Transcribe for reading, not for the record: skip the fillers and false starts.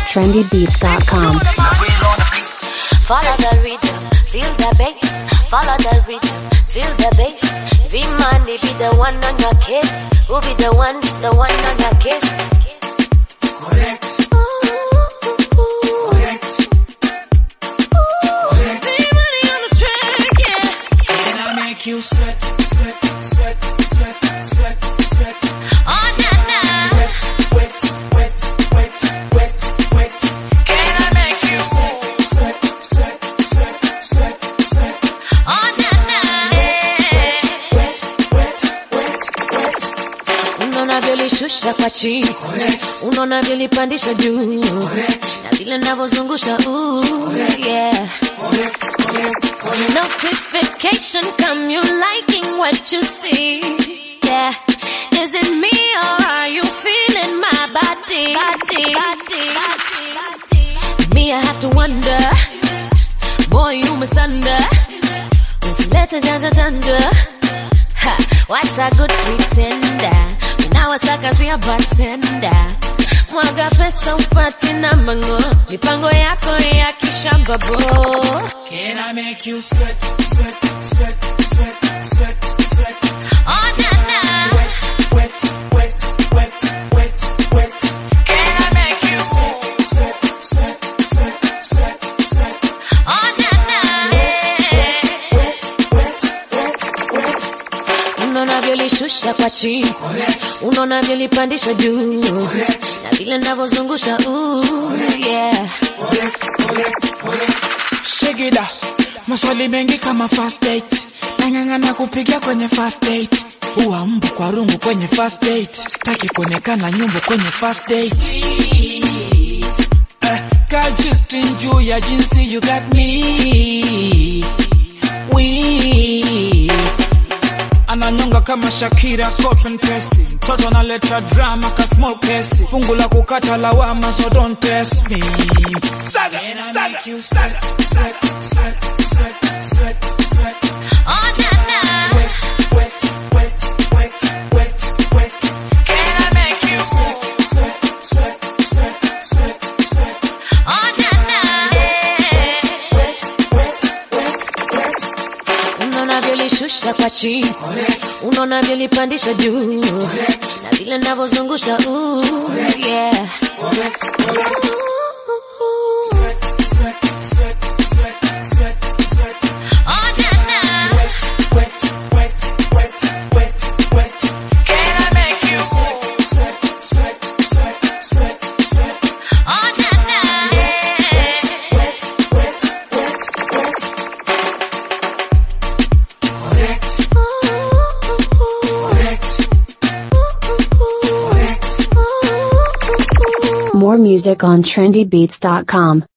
trendybeats.com. Follow the rhythm, feel the bass. Follow the rhythm, feel the bass. V-Money be the one on your kiss. Who be the one on your kiss? Correct. Correct. Correct. V-Money on the track, yeah. Can I make you sweat, sweat, sweat, sweat, sweat, sweat? Oh, na na. Wet, wet, wet, wet, wet, wet. Can I make you sweat, sweat, sweat, sweat, sweat, sweat? Oh, na na. Wet, wet, wet, wet. Unaona vile lishusha kwa chini. Correct. Unaona vile lipandisha juu. Correct. Na vile ninavyozungusha yeah. Correct, correct, correct. Notification come, you liking what you see, yeah. Is it me or are you feeling my body? Me, I have to wonder, boy, you misunder. Usilete janja janja, ha, what a good pretender. Unawasaka siya bartender. Mwaga pesa upati na mango, mipango yako ya kishamba bo. Can I make you sweat, sweat, sweat, sweat, sweat, sweat? Oh, na na. Wet, wet, wet, wet, wet, wet. Can I make you sweat, sweat, sweat, sweat, sweat, sweat? Oh, na na. Wet, wet, wet, wet. Unaona vile lishusha kwa chini. Correct. Unaona vile lipandisha juu. Correct. Na vile ninavyozungusha yeah. Correct, correct, correct. Shigida, maswali mengi kama first date. Nang'ang'ana kupigia kwenye first date. Uwa mbu kwa rungu kwenye first date. Sitaki kuonekana nyumbu kwenye first date. Kajistri juu ya jinsi you got me. Ananyonga kama Shakira, copy and paste. Mtoto analeta drama ka small case. Fungu la kukata lawama, so don't test me. Saga, saga, saga, sweat, sweat, sweat, sweat, sweat. Oh, na na. Wet, wet, wet, wet, wet, wet. Can I make you sweat, sweat, sweat, sweat, sweat, sweat? Oh, na na. Wet, wet, wet, wet. Unaona vile lishusha kwa chini. Correct. Unaona vile lipandisha juu. Correct. Na vile ninavyozungusha yeah. Correct, correct. Sweat, sweat, sweat, sweat, sweat, sweat. Oh, na na. Wet, wet, wet, wet, wet, wet. Can I make you sweat, sweat, sweat, sweat, sweat, sweat? Oh, na na. Wet, wet, wet, wet. Correct. Correct. More music on trendybeats.com.